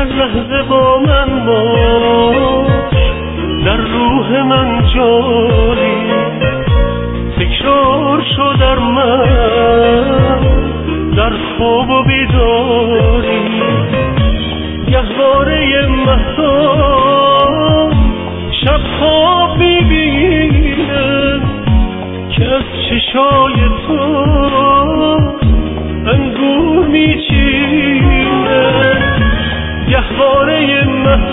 هر لحظه با من باش، در روح من جاری تکرار شو در من، در خواب و بیداری گهواره مهتاب شب خواب میبینه که از چشای تو انگور میچینه. گهواره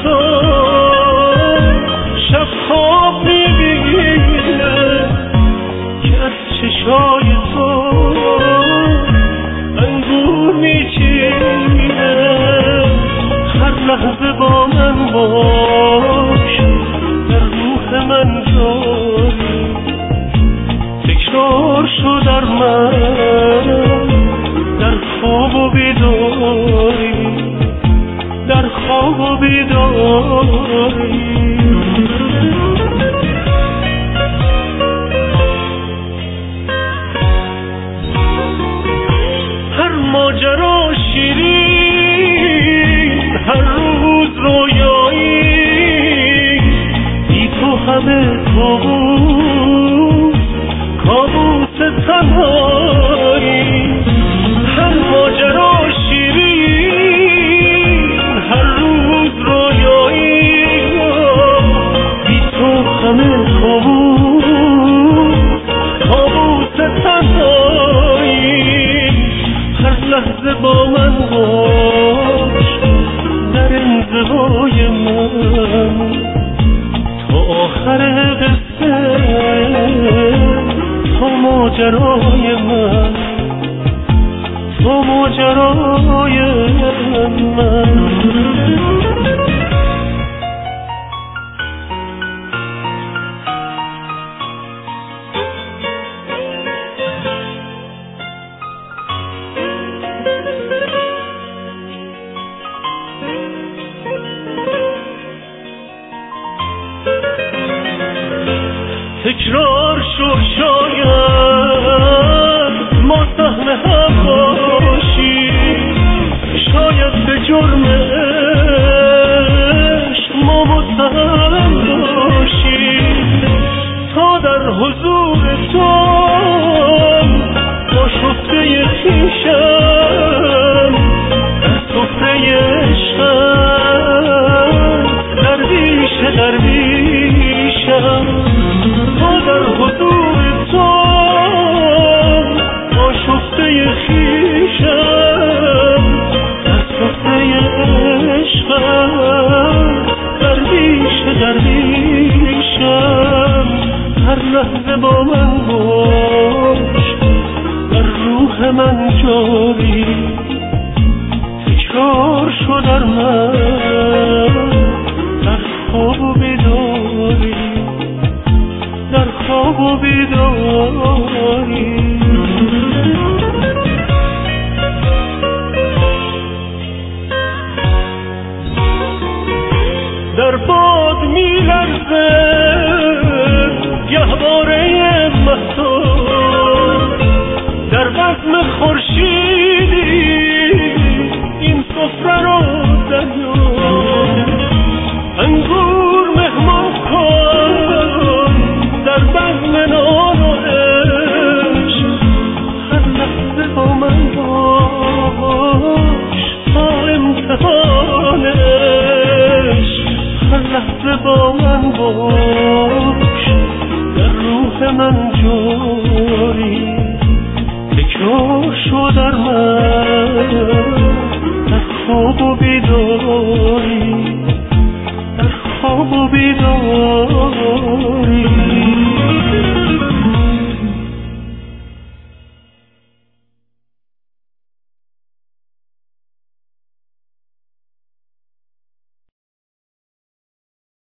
مهتاب شب خواب میبینه که از چشای تو انگور میچینه. هر لحظه با من باش، در روح من جاری تکرار شو در من، در خواب و بیداری، در خواب و بیداری. هر ماجرا شیرین، هر روز رویایی، بی تو همه کابوس تنهایی. هر ماجرا شیرین، هر روز رویایی، بی تو همه کابوس تنهایی. هر لحظه با من باش، در انزوای من تا آخر قصه، تا ماجرای من، تا ماجرای من. تکرار شو شاید ما سهم هم باشیم، شاید به جرم عشق ما متهم باشیم. تا در حضور تو آشفته خویشم، در سفره عشقم درویشم. تا در حضور تو آشفته خویشم، در سفره عشقم درویشم. هر لحظه با من باش، در روح من جاری تکرار شو در من، در خواب و بیداری، در خواب و بیداری. در باد می‌لرزه گهواره مهتاب، در بزم خورشیدی این سفره رو دریاب. انگور مهمان کن در بزم نان و عشق، هر لحظه با من باش تا امتحان عشق. هر لحظه با من باش،